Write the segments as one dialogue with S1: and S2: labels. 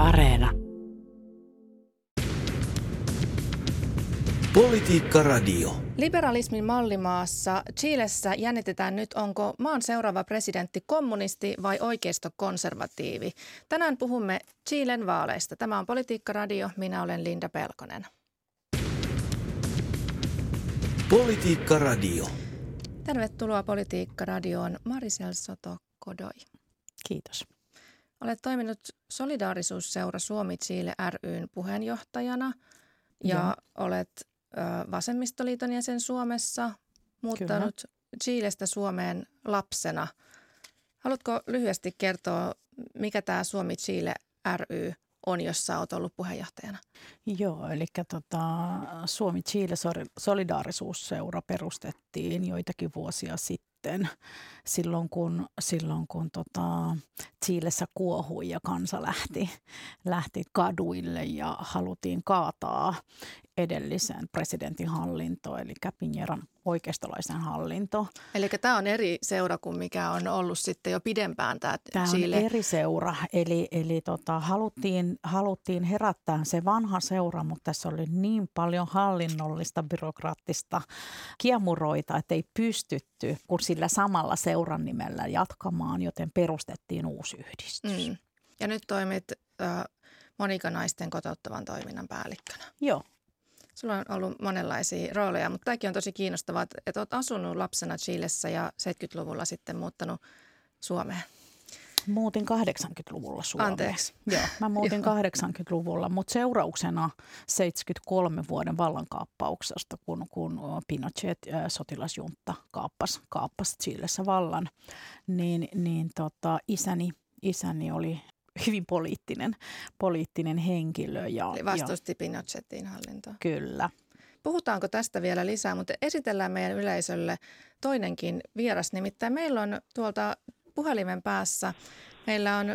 S1: Areena.
S2: Politiikka Radio.
S3: Liberalismin mallimaassa Chilessä jännitetään nyt, onko maan seuraava presidentti kommunisti vai oikeistokonservatiivi. Tänään puhumme Chilen vaaleista. Tämä on Politiikka Radio. Minä olen Linda Pelkonen.
S2: Politiikka Radio.
S3: Tervetuloa Politiikka Radioon Marisel Soto-Kodoi.
S1: Kiitos.
S3: Olet toiminut Solidaarisuusseura Suomi-Chile ry:n puheenjohtajana ja olet Vasemmistoliiton jäsen Suomessa, muuttanut Chilestä Suomeen lapsena. Haluatko lyhyesti kertoa, mikä tämä Suomi-Chile ry on, jossa olet ollut puheenjohtajana?
S1: Joo, eli Suomi-Chile Solidaarisuusseura perustettiin joitakin vuosia sitten, silloin kun Chilessä kuohui ja kansa lähti kaduille ja haluttiin kaataa edellisen presidentin hallinto, eli Piñeran oikeistolaisen hallinto.
S3: Eli tämä on eri seura kuin mikä on ollut sitten jo pidempään tämä Chile.
S1: On eri seura, eli haluttiin herättää se vanha seura, mutta tässä oli niin paljon hallinnollista, byrokraattista kiemuroita, että ei pystytty kun sillä samalla seuran nimellä jatkamaan, joten perustettiin uusi yhdistys.
S3: Ja nyt toimit Monika Naisten kotouttavan toiminnan päällikkönä.
S1: Joo.
S3: Sulla on ollut monenlaisia rooleja, mutta tämäkin on tosi kiinnostavaa, että olet asunut lapsena Chilessä ja 70-luvulla sitten muuttanut Suomeen.
S1: Muutin 80-luvulla Suomeen.
S3: Anteeksi.
S1: Joo, mä muutin 80-luvulla, mutta seurauksena 73 vuoden vallankaappauksesta, kun Pinochet sotilasjunta kaappasi Chilessä vallan, niin isäni oli hyvin poliittinen henkilö.
S3: Eli vastusti Pinochetin hallintoa.
S1: Kyllä.
S3: Puhutaanko tästä vielä lisää, mutta esitellään meidän yleisölle toinenkin vieras. Nimittäin meillä on tuolta puhelimen päässä, meillä on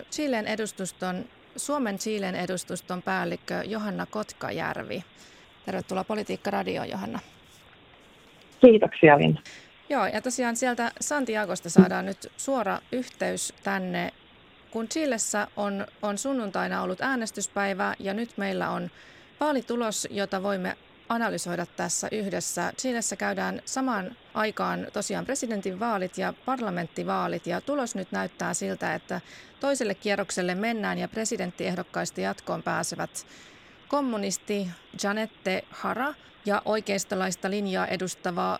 S3: Suomen Chilen edustuston päällikkö Johanna Kotkajärvi. Tervetuloa Politiikka Radioon, Johanna.
S4: Kiitoksia, Linda.
S3: Joo, ja tosiaan sieltä Santiagosta saadaan nyt suora yhteys tänne. Kun Chilessä on sunnuntaina ollut äänestyspäivä ja nyt meillä on vaalitulos, jota voimme analysoida tässä yhdessä. Chilessä käydään samaan aikaan tosiaan presidentinvaalit ja parlamenttivaalit ja tulos nyt näyttää siltä, että toiselle kierrokselle mennään ja presidenttiehdokkaista jatkoon pääsevät kommunisti Janette Jara ja oikeistolaista linjaa edustava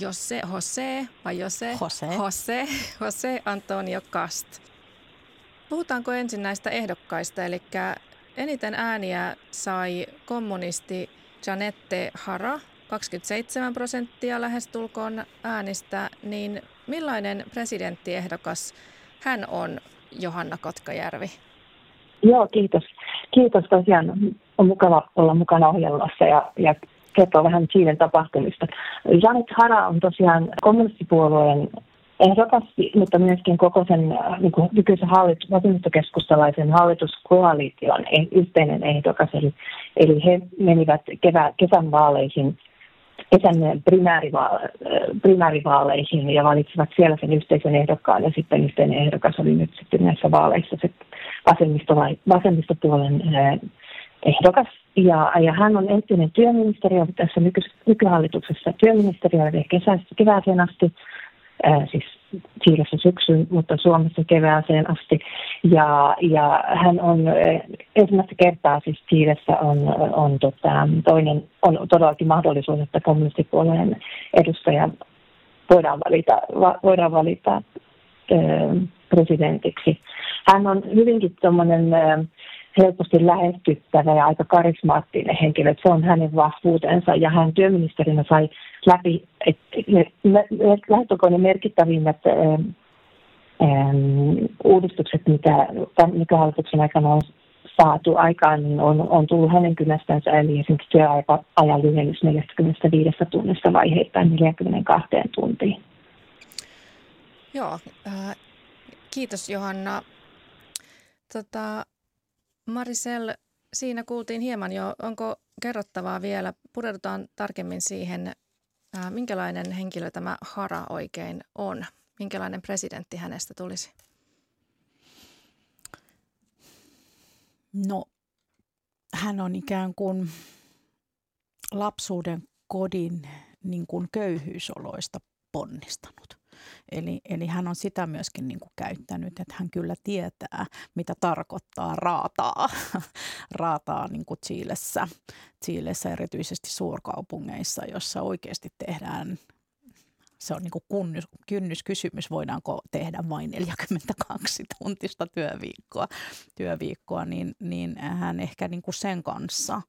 S3: José Antonio Kast. Puhutaanko ensin näistä ehdokkaista, eli eniten ääniä sai kommunisti Janette Jara, 27% lähestulkoon äänistä, niin millainen presidenttiehdokas hän on, Johanna Kotkajärvi?
S4: Joo, kiitos. Kiitos tosiaan. On mukava olla mukana ohjelmassa ja kertoa vähän Chilen tapahtumista. Janette Jara on tosiaan kommunistipuolueen ehdokas, mutta myöskin koko sen nykyisen vasemmistokeskustalaisen hallituskoalition yhteinen ehdokas. Eli he menivät kesän primäärivaaleihin ja valitsivat siellä sen yhteisen ehdokkaan. Ja sitten yhteinen ehdokas oli nyt sitten näissä vaaleissa se vasemmistopuolen ehdokas. Ja hän on entinen työministeri, tässä nykyhallituksessa työministeri kevääseen asti. Siis Chilessä syksyn, mutta Suomessa kevääseen asti. Ja hän on ensimmäistä kertaa siis Chilessä on todellakin mahdollisuus, että kommunistipuolueen edustaja voidaan valita presidentiksi. Hän on hyvinkin tommoinen helposti lähestyttävä ja aika karismaattinen henkilö. Se on hänen vahvuutensa ja hän työministerinä sai läpi, lähtökoinen merkittävimmät uudistukset, mitä nykyhallituksen aikana on saatu aikaan, niin on tullut hänen kynästänsä, eli esimerkiksi työajan lyhennys 45 tunnista vaiheittain 42 tuntiin.
S3: Joo, kiitos Johanna. Marisel, siinä kuultiin hieman jo, onko kerrottavaa vielä, pureudutaan tarkemmin siihen, minkälainen henkilö tämä Jara oikein on, minkälainen presidentti hänestä tulisi?
S1: No, hän on ikään kuin lapsuuden kodin niin kuin köyhyysoloista ponnistanut. Eli hän on sitä myöskin niin kuin käyttänyt, että hän kyllä tietää, mitä tarkoittaa raataa niin kuin Chilessä erityisesti suurkaupungeissa, jossa oikeasti tehdään, se on niin kuin kynnyskysymys, voidaanko tehdä vain 42-tuntista työviikkoa, niin hän ehkä niin kuin sen kanssa,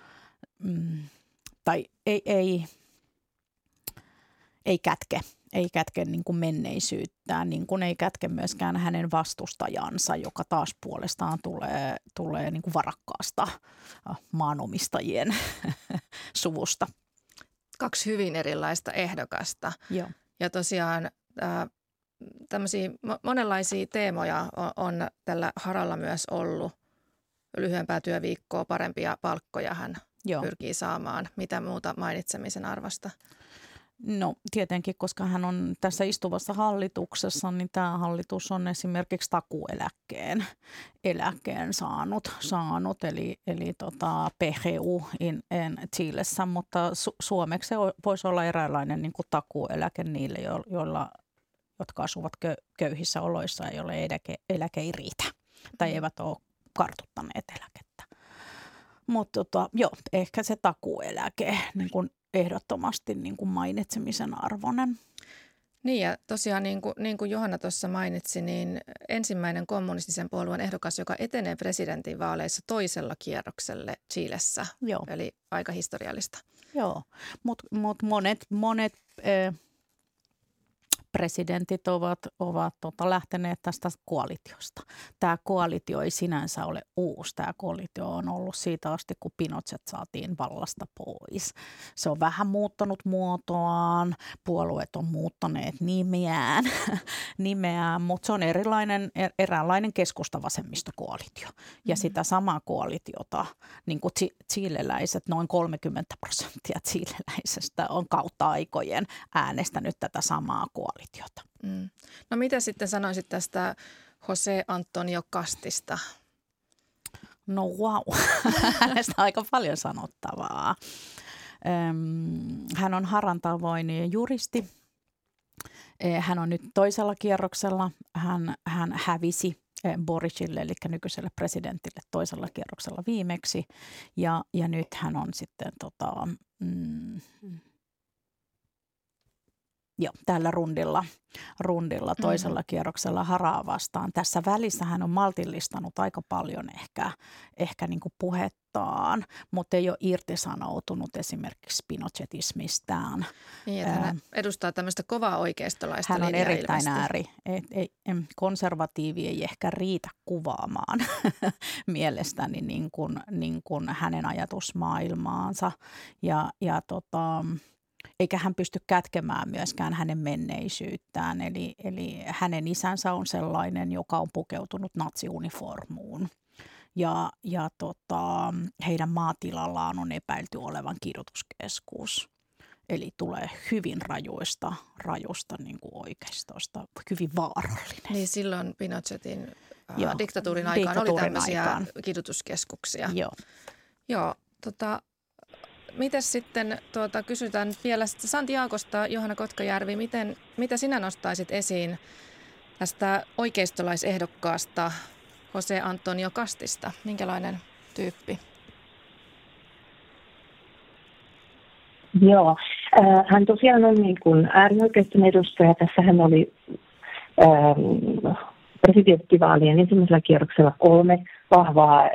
S1: tai ei kätke niin kuin menneisyyttään, niin kuin ei kätke myöskään hänen vastustajansa, joka taas puolestaan tulee niin kuin varakkaasta maanomistajien suvusta.
S3: 2 hyvin erilaista ehdokasta.
S1: Joo.
S3: Ja tosiaan tämmöisiä monenlaisia teemoja on tällä Haralla myös ollut. Lyhyempää työviikkoa, parempia palkkoja hän pyrkii saamaan. Mitä muuta mainitsemisen arvosta?
S1: No tietenkin, koska hän on tässä istuvassa hallituksessa, niin tämä hallitus on esimerkiksi takuueläkkeen saanut eli PGU en Chilessä, mutta suomeksi se voisi olla eräänlainen niin kuin takuueläke niille, jotka asuvat köyhissä oloissa, joille eläke ei riitä tai eivät ole kartuttaneet eläkettä. Mutta ehkä se takuueläke niin kuin ehdottomasti niin kuin mainitsemisen arvoinen.
S3: Niin ja tosiaan niin kuin Johanna tuossa mainitsi, niin ensimmäinen kommunistisen puolueen ehdokas, joka etenee presidentinvaaleissa toisella kierrokselle Chilessä, eli aika historiallista.
S1: Joo, mutta monet presidentit ovat lähteneet tästä koalitiosta. Tämä koalitio ei sinänsä ole uusi. Tämä koalitio on ollut siitä asti, kun Pinochet saatiin vallasta pois. Se on vähän muuttanut muotoaan, puolueet on muuttaneet nimeään, mutta se on eräänlainen keskusta-vasemmistokoalitio. Ja sitä samaa koalitiota, niin kuin chileläiset, noin 30% chileläisestä on kautta aikojen äänestänyt tätä samaa koalitiota.
S3: No mitä sitten sanoisit tästä José Antonio Castista?
S1: No wow, hänestä aika paljon sanottavaa. Hän on Haran tavoin juristi. Hän on nyt toisella kierroksella. Hän hävisi Boricille, eli nykyiselle presidentille toisella kierroksella viimeksi. Ja nyt hän on sitten tällä rundilla toisella kierroksella Haraa vastaan. Tässä välissä hän on maltillistanut aika paljon ehkä niin kuin puhettaan, mutta ei ole irtisanoutunut esimerkiksi pinochetismistään.
S3: Niin, että hän edustaa tämmöistä kovaa oikeistolaista linjaa.
S1: Hän on erittäin ääri. Konservatiivi ei ehkä riitä kuvaamaan mielestäni niin kuin hänen ajatusmaailmaansa eikä hän pysty kätkemään myöskään hänen menneisyyttään. Eli hänen isänsä on sellainen, joka on pukeutunut natsiuniformuun. Ja heidän maatilallaan on epäilty olevan kidutuskeskus. Eli tulee hyvin rajusta niin kuin oikeistosta, hyvin vaarallinen.
S3: Niin silloin Pinochetin diktatuurin aikaan oli tämmöisiä kidutuskeskuksia. Joo, mites sitten, kysytään vielä Santiagosta, Johanna Kotkajärvi, mitä sinä nostaisit esiin tästä oikeistolaisehdokkaasta José Antonio Castista? Minkälainen tyyppi?
S4: Joo, hän tosiaan on niin kuin äärioikeiston edustaja. Tässä hän oli presidenttivaalien ensimmäisellä kierroksella 3 vahvaa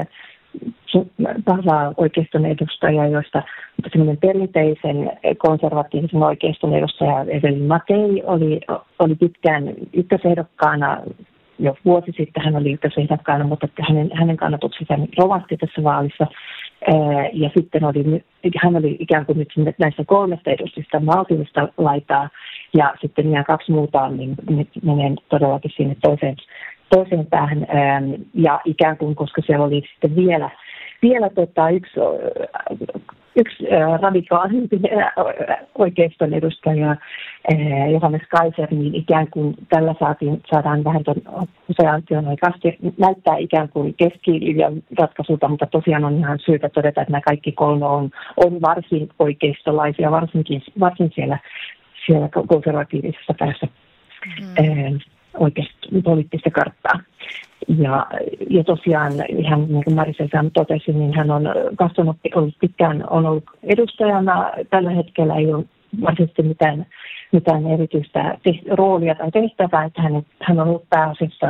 S4: oikeiston edustajaa, joista semmoinen perinteisen konservatiivisen oikeiston edustaja Evelyn Matei oli pitkään ykkösehdokkaana. Jo vuosi sitten hän oli ykkösehdokkaana, mutta hänen kannatuksensa rovasti tässä vaalissa. Ja sitten hän oli ikään kuin nyt näistä 3 edustajista maltillista laitaa, ja sitten nämä 2 muuta niin menee todellakin sinne toiseen päähän, ja ikään kuin, koska siellä oli sitten vielä yksi yksi radikaalimpi oikeiston edustaja, Johannes Kaiser, niin ikään kuin tällä saadaan vähän usean työn oikeasti näyttää ikään kuin keskilinjan ratkaisulta, mutta tosiaan on ihan syytä todeta, että nämä kaikki kolme on varsin oikeistolaisia, varsin siellä konservatiivisessa päässä oikeasti poliittista karttaa. Ja tosiaan, ihan niin kuin Marisel totesi, niin hän on kasvanut, on ollut edustajana. Tällä hetkellä ei ole varsinaisesti mitään erityistä roolia tai tehtävää, että hän on ollut pääasiassa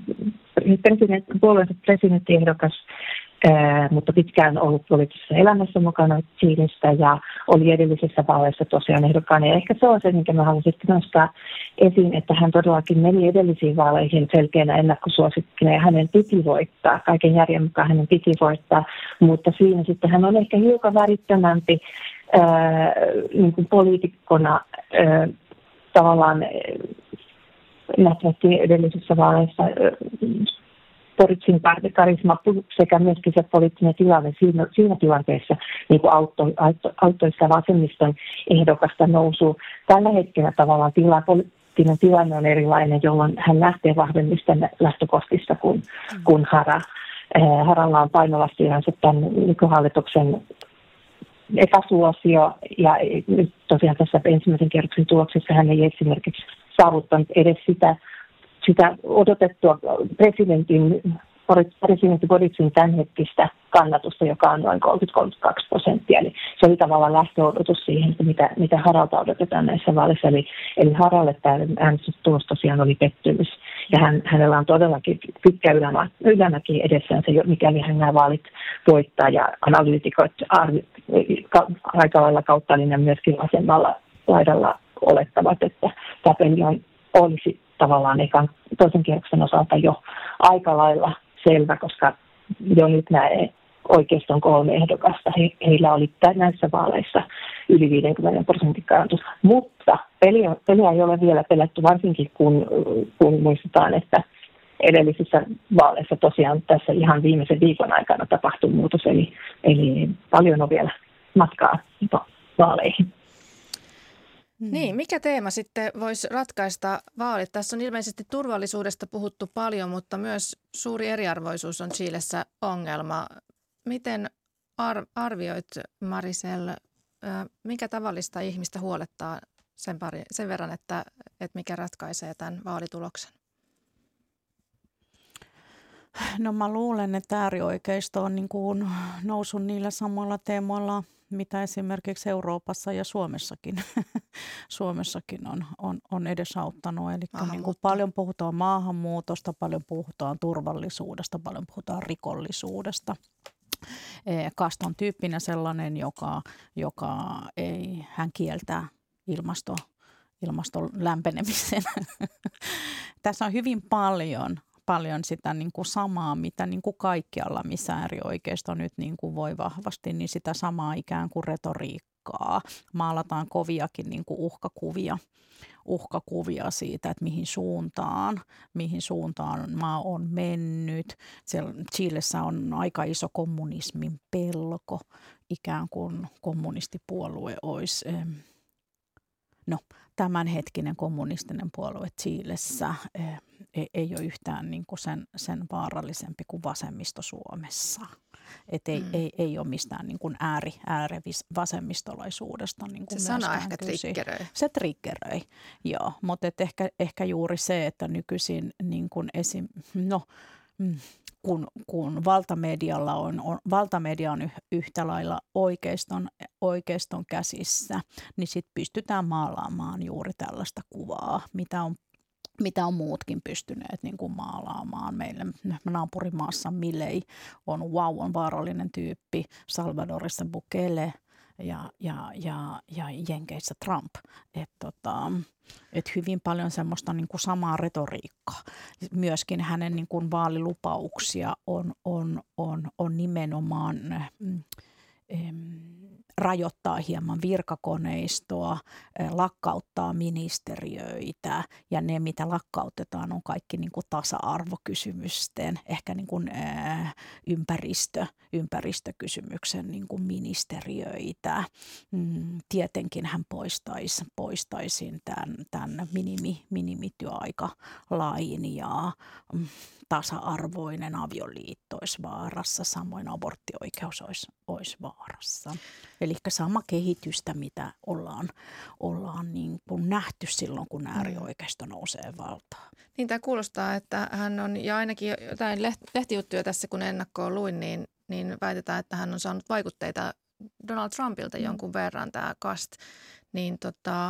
S4: puolueensa presidenttiehdokas, mutta pitkään ollut poliittisessa elämässä mukana Chiilessä ja oli edellisissä vaaleissa tosiaan ehdokkaana. Ja ehkä se on se, minkä mä haluaisin nostaa esiin, että hän todellakin meni edellisiin vaaleihin selkeänä ennakkosuosikkina ja hänen piti voittaa. Kaiken järjen mukaan hänen piti voittaa, mutta siinä sitten hän on ehkä hiukan värittömämpi niin kuin poliitikkona tavallaan nähtävästi edellisissä vaaleissa Boricin karisma sekä myöskin se poliittinen tilanne siinä tilanteessa niin kuin auttoi sitä vasemmiston ehdokasta nousua. Tällä hetkellä tavallaan poliittinen tilanne on erilainen, jolloin hän lähtee vahvemmisten lähtökohtista kuin Hara. Haralla on painavasti yleensä tämän nykyhallituksen epäsuosio ja nyt tosiaan tässä ensimmäisen kierroksen tuloksessa hän ei esimerkiksi saavuttanut edes sitä odotettua presidentti Boricin tämänhetkistä kannatusta, joka on noin 30-32%. Eli se oli tavallaan lähtöodotus siihen, että mitä Haralta odotetaan näissä vaaleissa. Eli Haralle tämä äänestystulos tosiaan oli pettymys. Ja hänellä on todellakin pitkä ylämäki edessään se, mikäli hän nämä vaalit voittaa. Ja analyytikot aika lailla kautta linjan myöskin vasemmalla laidalla olettavat, että tämä peli olisi tavallaan toisen kierroksen osalta jo aika lailla selvä, koska jo nyt nämä oikeiston kolme ehdokasta, heillä oli näissä vaaleissa yli 50% kannatus. Mutta peliä ei ole vielä pelätty, varsinkin kun muistetaan, että edellisissä vaaleissa tosiaan tässä ihan viimeisen viikon aikana tapahtui muutos, eli paljon on vielä matkaa vaaleihin.
S3: Niin, mikä teema sitten voisi ratkaista vaalit? Tässä on ilmeisesti turvallisuudesta puhuttu paljon, mutta myös suuri eriarvoisuus on Chilessä ongelma. Miten arvioit, Marisel, mikä tavallista ihmistä huolettaa sen verran, että mikä ratkaisee tämän vaalituloksen?
S1: No mä luulen, että äärioikeisto on niin kuin noussut niillä samoilla teemoilla, mitä esimerkiksi Euroopassa ja Suomessakin on edesauttanut. Eli niin kuin paljon puhutaan maahanmuutosta, paljon puhutaan turvallisuudesta, paljon puhutaan rikollisuudesta. Kast on tyyppinen sellainen, hän kieltää ilmaston lämpenemisen. Tässä on hyvin paljon sitä niin kuin samaa, mitä niin kuin kaikkialla, missä äärioikeisto nyt niin kuin voi vahvasti, niin sitä samaa ikään kuin retoriikkaa. Maalataan koviakin niin kuin uhkakuvia siitä, että mihin suuntaan maa on mennyt. Siellä Chilessä on aika iso kommunismin pelko, ikään kuin kommunistipuolue olisi tämänhetkinen kommunistinen puolue Chilessä ei ole yhtään niin kuin sen vaarallisempi kuin vasemmisto Suomessa. Ei ole mistään niin kuin vasemmistolaisuudesta. Niin kuin
S3: se sana ehkä triggeröi.
S1: Se triggeröi, joo. Mutta ehkä juuri se, että nykyisin niin kuin kun valtamedia on yhtä lailla oikeiston käsissä, niin sitten pystytään maalaamaan juuri tällaista kuvaa, mitä on muutkin pystyneet niin kuin maalaamaan. Meille naapurimaassa Milei on vaarallinen tyyppi, Salvadorissa Bukele ja Jenkeissä Trump. Et hyvin paljon semmoista niin kuin samaa retoriikkaa. Myöskin hänen niin kuin vaalilupauksia on nimenomaan rajoittaa hieman virkakoneistoa, lakkauttaa ministeriöitä ja ne, mitä lakkautetaan, on kaikki niin kuin tasa-arvokysymysten, ehkä niin kuin ympäristökysymyksen niin kuin ministeriöitä. Tietenkin hän poistaisi tämän minimityöaikalain ja tasa-arvoinen avioliitto olisi vaarassa, samoin aborttioikeus olisi vaarassa. Eli sama kehitystä, mitä ollaan niin kuin nähty silloin, kun äärioikeisto nousee valtaan.
S3: Niin tämä kuulostaa, että hän on, ja ainakin jotain lehtijuttuja tässä kun ennakkoon luin, niin väitetään, että hän on saanut vaikutteita Donald Trumpilta jonkun verran tämä Kast. Niin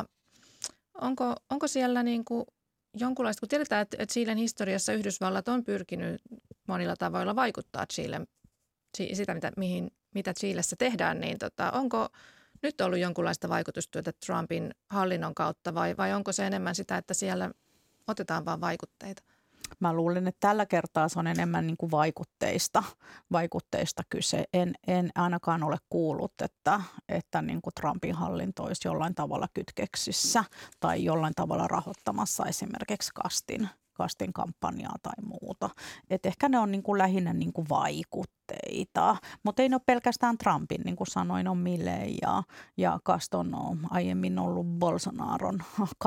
S3: onko siellä niin kuin jonkunlaista, kun tiedetään, että Chilen historiassa Yhdysvallat on pyrkinyt monilla tavoilla vaikuttaa Chilen, sitä mitä Chilessä tehdään, niin onko nyt ollut jonkunlaista vaikutustyötä Trumpin hallinnon kautta vai onko se enemmän sitä, että siellä otetaan vaan vaikutteita?
S1: Mä luulen, että tällä kertaa se on enemmän niin kuin vaikutteista kyse. En ainakaan ole kuullut, että niin kuin Trumpin hallinto olisi jollain tavalla kytkeksissä tai jollain tavalla rahoittamassa esimerkiksi Kastin kampanjaa tai muuta. Et ehkä ne on niin kuin lähinnä niin kuin vaikutteita, mutta ei ne ole pelkästään Trumpin, niin kuin sanoin, on Milley ja Kast on aiemmin ollut Bolsonaron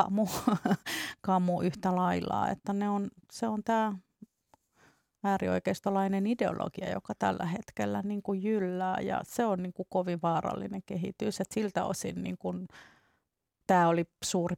S1: kamu yhtä lailla, että se on tämä äärioikeistolainen ideologia, joka tällä hetkellä niin kuin jyllää ja se on niin kuin kovin vaarallinen kehitys, että siltä osin niin kuin tämä oli suuri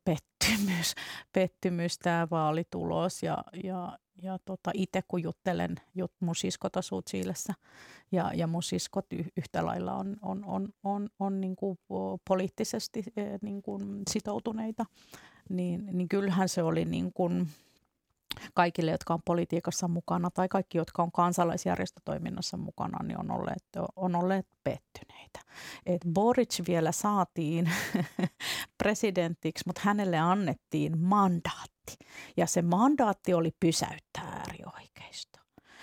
S1: pettymys tämä vaalitulos ja itse kun juttelen, mun siskot asuu Chilessä ja mun siskot yhtä lailla on niin kuin poliittisesti niin kuin sitoutuneita, niin kyllähän se oli niin kuin kaikille, jotka on politiikassa mukana tai kaikki, jotka on kansalaisjärjestötoiminnassa mukana, niin on olleet pettyneitä. Et Boric vielä saatiin presidentiksi, nyt hänelle annettiin mandaatti. Ja se mandaatti oli pysäyttää äärioikeisto.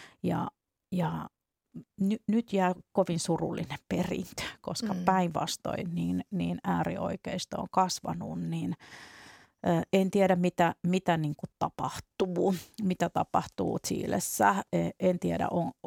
S1: Ja nyt jää kovin surullinen perintö, koska päinvastoin niin äärioikeisto on kasvanut, niin en tiedä, mitä niin kuin mitä tapahtuu Chilessä. En tiedä,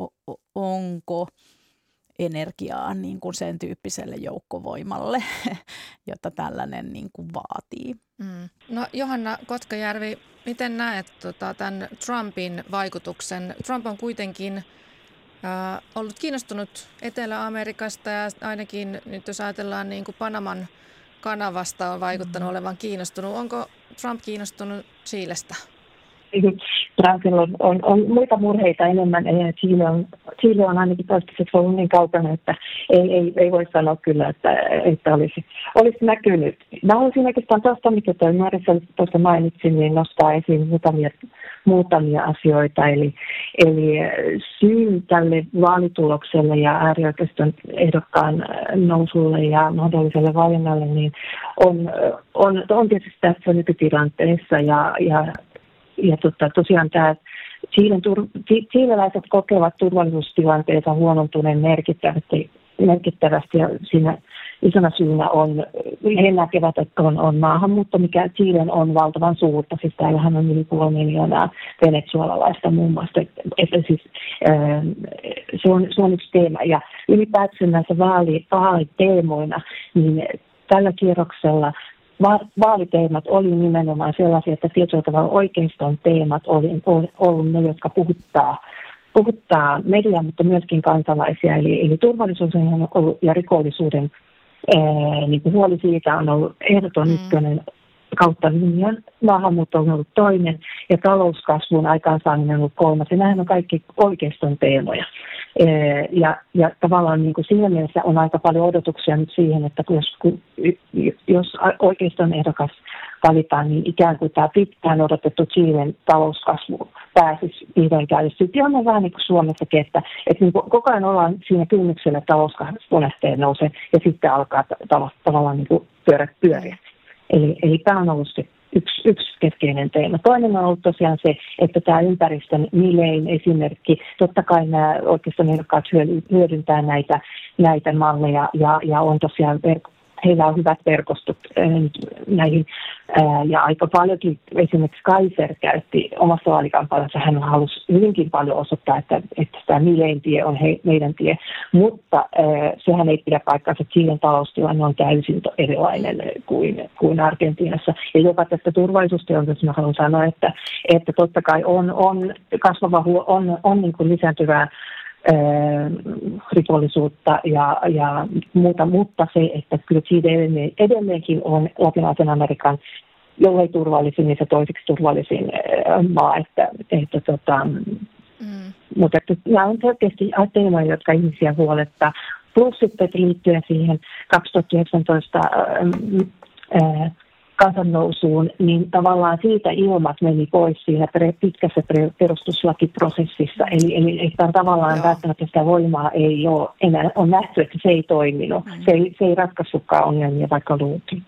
S1: onko energiaa niin kuin sen tyyppiselle joukkovoimalle, jota tällainen niin kuin vaatii.
S3: No Johanna Kotkajärvi, miten näet tämän Trumpin vaikutuksen? Trump on kuitenkin ollut kiinnostunut Etelä-Amerikasta ja ainakin nyt jos ajatellaan niin kuin Panaman kanavasta on vaikuttanut olevan kiinnostunut. Onko Trump kiinnostunut Chilestä?
S4: Trumpilla on muita murheita enemmän. Chile on ainakin toistaiseksi ollut niin kaukana, että ei voi sanoa kyllä, että olisi näkynyt. Mä haluaisin oikeastaan tuosta, mitä toi Marissa tuossa mainitsin, niin nostaa esiin muutamia asioita. Eli syy tälle vaalitulokselle ja äärioikeiston ehdokkaan nousulle ja mahdolliselle valinnalle niin on tietysti tässä nykytilanteessa ja tosiaan tämä chileläiset kokevat turvallisuustilanteensa huonontuneen merkittävästi ja siinä isona syynä on, he näkevät, että on maahanmuutto, mikä Chilen on valtavan suurta. Siis täällähän on yli 500 000 venezuelalaista muun muassa. Se on yksi teema. Ja ylipäätään näissä vaaliteemoina, niin tällä kierroksella vaaliteemat oli nimenomaan sellaisia, että tietyllä tavalla oikeiston teemat oli ollut ne, jotka puhuttaa mediaa, mutta myöskin kansalaisia. Eli turvallisuus on ollut ja rikollisuuden niin kuin huoli siitä on ollut ehdoton ykkönen kautta linjan. Maahanmuutto on ollut toinen ja talouskasvun aikaansaaminen on ollut kolmas. Ja nämähän on kaikki oikeiston teemoja. Ja tavallaan niin kuin siinä mielessä on aika paljon odotuksia nyt siihen, että jos oikeiston ehdokas valitaan, niin ikään kuin tämä pitkään odotettu Chilen talouskasvu pääsisi vihdoin käynnistyä. On vähän niin kuin Suomessakin, että niin kuin koko ajan ollaan siinä kynnyksellä, että talouskasvu lähtee nousee ja sitten alkaa tavallaan niin kuin pyöriä. Eli tämä on ollut se yksi keskeinen teema. Toinen on ollut tosiaan se, että tämä ympäristön Milleyn esimerkki, totta kai nämä oikeastaan ehdokkaat hyödyntää näitä malleja ja on tosiaan heillä on hyvät verkostot näihin. Ja aika paljonkin esimerkiksi Kaiser käytti omassa vaalikampanjassa, hän halusi hyvinkin paljon osoittaa, että tämä Milen tie on meidän tie, mutta sehän ei pidä paikkaansa, että Chilen taloustilanne on täysin erilainen kuin Argentiinassa. Ja jopa tästä turvallisuustilanteesta mä haluan sanoa, että totta kai on kasvava on niin kuin lisääntyvää rikollisuutta ja muuta, mutta se, että kyllä Chile edelleenkin on Latinalaisen Amerikan jollei turvallisin, niin se toiseksi turvallisin maa, mutta nämä on selkeästi teemoja, jotka ihmisiä huolettaa. Plus sitten liittyen siihen 2019 kansannousuun, niin tavallaan siitä ilmat meni pois siinä pitkässä perustuslakiprosessissa. Eli tavallaan välttämättä sitä voimaa ei ole enää. On nähty, että se ei toiminut. Se ei ratkaissutkaan ongelmia, vaikka luultiin.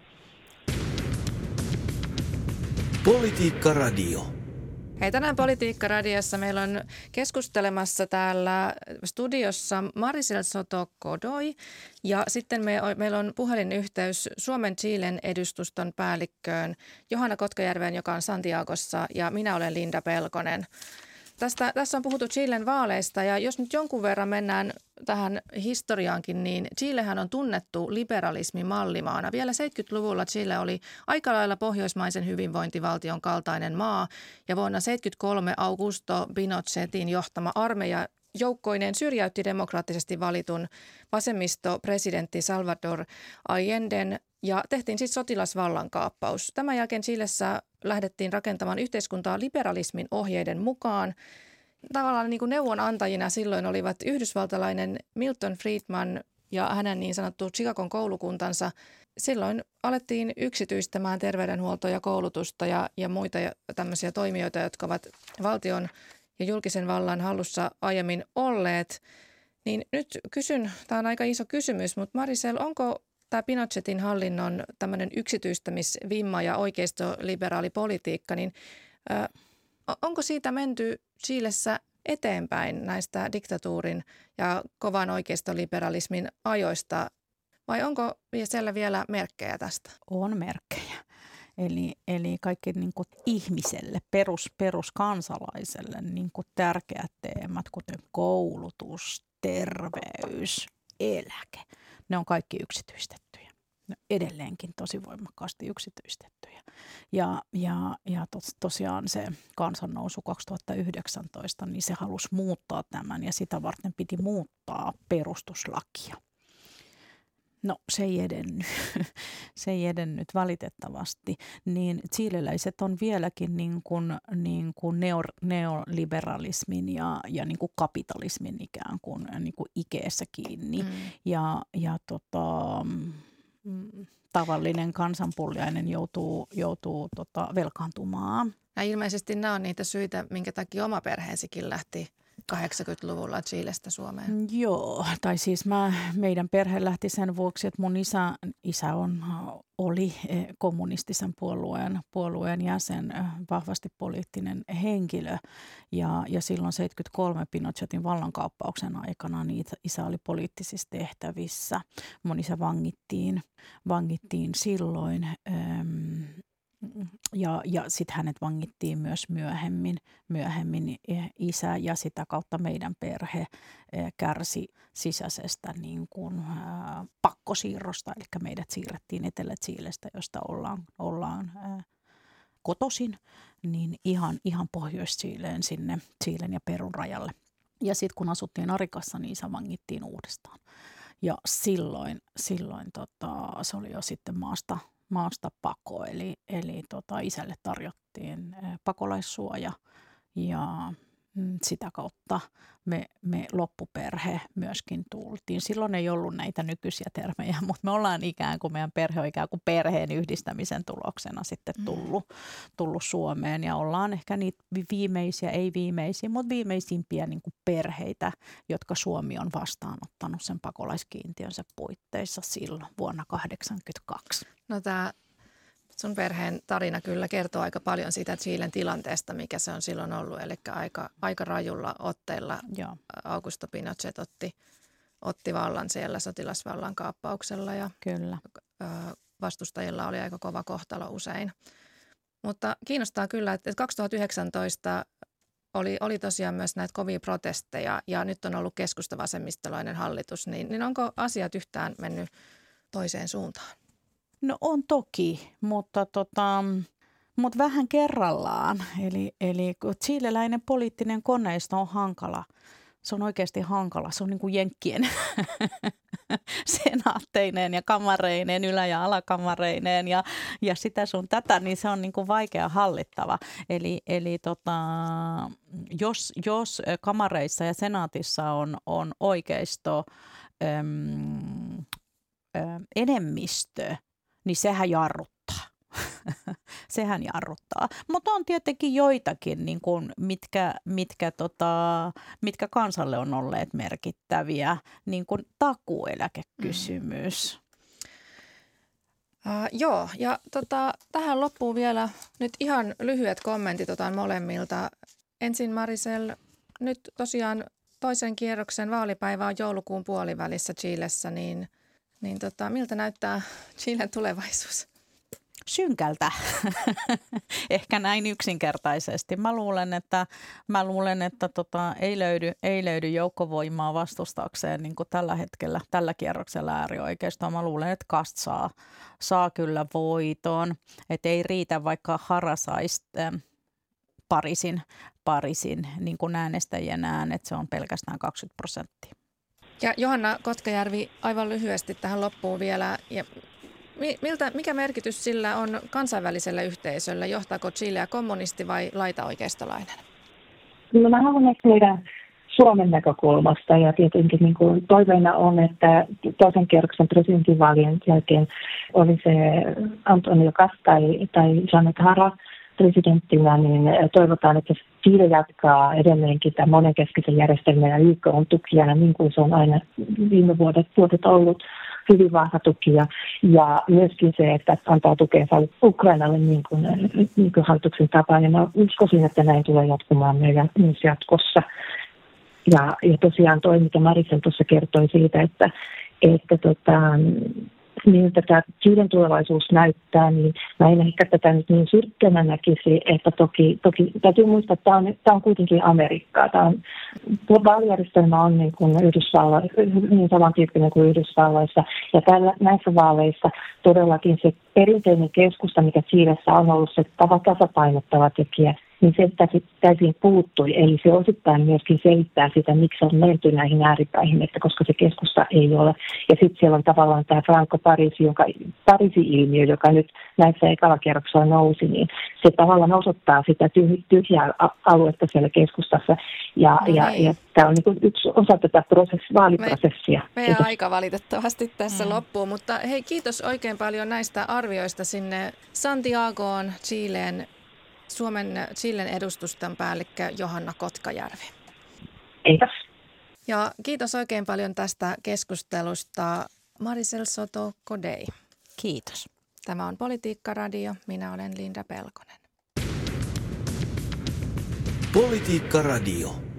S2: Politiikka Radio.
S3: Hei, tänään Politiikka Radiossa meillä on keskustelemassa täällä studiossa Maricel Soto-Godoy ja sitten meillä on puhelinyhteys Suomen Chilen edustuston päällikköön Johanna Kotkajärveen, joka on Santiagossa, ja minä olen Linda Pelkonen. Tässä on puhuttu Chilen vaaleista, ja jos nyt jonkun verran mennään tähän historiaankin, niin Chilehän on tunnettu liberalismin mallimaana. Vielä 70-luvulla Chile oli aika lailla pohjoismaisen hyvinvointivaltion kaltainen maa, ja vuonna 1973 Augusto Pinochetin johtama armeija joukkoineen syrjäytti demokraattisesti valitun vasemmistopresidentti Salvador Allenden ja tehtiin siis sotilasvallankaappaus. Tämän jälkeen Chilessä lähdettiin rakentamaan yhteiskuntaa liberalismin ohjeiden mukaan. Tavallaan niin kuin neuvonantajina silloin olivat yhdysvaltalainen Milton Friedman ja hänen niin sanottu Chicagon koulukuntansa. Silloin alettiin yksityistämään terveydenhuoltoa ja koulutusta ja muita tämmöisiä toimijoita, jotka ovat valtion ja julkisen vallan hallussa aiemmin olleet. Niin nyt kysyn, tämä on aika iso kysymys, mutta Maricel, onko tämä Pinochetin hallinnon tämmöinen yksityistämisvimma ja oikeistoliberaali politiikka, niin onko siitä menty Chilessä eteenpäin näistä diktatuurin ja kovan oikeistoliberalismin ajoista, vai onko siellä vielä merkkejä tästä?
S1: On merkkejä. Eli kaikki niin kuin ihmiselle, peruskansalaiselle niin kuin tärkeät teemat, kuten koulutus, terveys, eläke, ne on kaikki yksityistettyjä. Ne edelleenkin tosi voimakkaasti yksityistettyjä. Ja tosiaan se kansannousu 2019, niin se halusi muuttaa tämän ja sitä varten piti muuttaa perustuslakia. No se ei edennyt. Se ei edennyt valitettavasti. Niin chileläiset on vieläkin niin kuin neoliberalismin ja niin kuin kapitalismin ikään kuin ikeessä kiinni. Tavallinen kansanpulliainen joutuu velkaantumaan.
S3: Ja ilmeisesti nämä on niitä syitä, minkä takia oma perheensikin lähti 80-luvulla Chilestä Suomeen.
S1: Joo, tai siis meidän perhe lähti sen vuoksi, että mun isä oli kommunistisen puolueen jäsen, vahvasti poliittinen henkilö. Ja silloin 73 Pinochetin vallankaappauksen aikana niin isä oli poliittisissa tehtävissä. Mun isä vangittiin silloin. Ja sitten hänet vangittiin myös myöhemmin isä, ja sitä kautta meidän perhe kärsi sisäisestä niin kuin, pakkosiirrosta. Eli meidät siirrettiin Etelä-Chilestä, josta ollaan kotoisin, niin ihan Pohjois-Chileen sinne Chilen ja Perun rajalle. Ja sitten kun asuttiin Arikassa, niin isä vangittiin uudestaan. Ja silloin se oli jo sitten maasta pako, eli isälle tarjottiin pakolaissuoja ja sitä kautta me loppuperhe myöskin tultiin. Silloin ei ollut näitä nykyisiä termejä, mutta me ollaan meidän perhe on ikään kuin perheen yhdistämisen tuloksena sitten tullut Suomeen ja ollaan ehkä niitä ei viimeisiä, mutta viimeisimpiä niin kuin perheitä, jotka Suomi on vastaanottanut sen pakolaiskiintiönsä puitteissa silloin vuonna 1982.
S3: No tämä sun perheen tarina kyllä kertoo aika paljon siitä Chilen tilanteesta, mikä se on silloin ollut. Eli aika rajulla otteilla Augusto Pinochet otti vallan siellä sotilasvallan kaappauksella. Ja
S1: kyllä.
S3: vastustajilla oli aika kova kohtalo usein. Mutta kiinnostaa kyllä, että 2019 oli tosiaan myös näitä kovia protesteja ja nyt on ollut keskusta-vasemmistolainen hallitus, niin onko asiat yhtään mennyt toiseen suuntaan?
S1: No on toki, mutta vähän kerrallaan. Eli chileläinen poliittinen koneisto on hankala. Se on oikeasti hankala. Se on niin kuin jenkkien senaatteineen ja kamareineen, ylä- ja alakamareineen ja sitä sun tätä, niin se on niin kuin vaikea hallittava. Eli jos kamareissa ja senaatissa on oikeisto enemmistö, niin sehän jarruttaa. Sehän jarruttaa. Mutta on tietenkin joitakin, niin kuin, mitkä kansalle on olleet merkittäviä, niin kuin takuueläkekysymys.
S3: Joo, ja tähän loppuu vielä nyt ihan lyhyet kommentit molemmilta. Ensin Marisel, nyt tosiaan toisen kierroksen vaalipäivä on joulukuun puolivälissä Chilessä, niin miltä näyttää Chilen tulevaisuus?
S1: Synkältä, ehkä näin yksinkertaisesti. Mä luulen, että ei löydy joukkovoimaa vastustaakseen niin kuin tällä hetkellä, tällä kierroksella äärioikeistoa. Mä luulen, että Kast saa kyllä voiton. Että ei riitä, vaikka Hara saisi Parisin niin kuin äänestäjien äänet, se on pelkästään 20%.
S3: Ja Johanna Kotkajärvi, aivan lyhyesti tähän loppuun vielä. Ja mikä merkitys sillä on kansainväliselle yhteisölle? Johtaako Chilea kommunisti vai laitaoikeistolainen?
S4: No mä haluan ehkä meidän Suomen näkökulmasta ja tietenkin niin kuin toiveena on, että toisen kierroksen presidentinvaalien jälkeen oli se Antonio Kast tai Janet Hara presidenttinä, niin toivotaan, että Chile jatkaa edelleenkin tämän monenkeskisen järjestelmän ja YK on tukijana, niin kuin se on aina viime vuodet ollut hyvin vahva tukija. Ja myöskin se, että antaa tukeensa Ukrainalle niin kuin hallituksen tapaan. Ja mä uskoisin, että näin tulee jatkumaan myös jatkossa. Ja tosiaan toi, mitä Marisel tuossa kertoi siitä, että miltä tämä Chilen tulevaisuus näyttää, niin mä en ehkä tätä nyt niin syrkkänä näkisi, että toki täytyy muistaa, että tämä on kuitenkin Amerikkaa. Vaalijärjestelmä on niin kuin niin samantyyppinen kuin Yhdysvalloissa, ja näissä vaaleissa todellakin se perinteinen keskusta, mikä Chilessä on ollut se tasapainottava tekijä, niin se täysin puuttui. Eli se osittain myöskin selittää sitä, miksi on menty näihin ääripäihin, että koska se keskusta ei ole. Ja sitten siellä on tavallaan tämä Franco Parisi-ilmiö, joka nyt näissä ekalla kierroksella nousi, niin se tavallaan osoittaa sitä tyhjää aluetta siellä keskustassa. Ja tämä on niin yksi osa tätä vaaliprosessia.
S3: Meidän aika valitettavasti tässä loppuu, mutta hei, kiitos oikein paljon näistä arvioista sinne Santiagoon, Chileen. Chilen edustuston päällikkö Johanna Kotkajärvi.
S4: Kiitos.
S3: Ja kiitos oikein paljon tästä keskustelusta Marisel Soto-Kodei.
S1: Kiitos.
S3: Tämä on Politiikka Radio. Minä olen Linda Pelkonen.
S2: Politiikka Radio.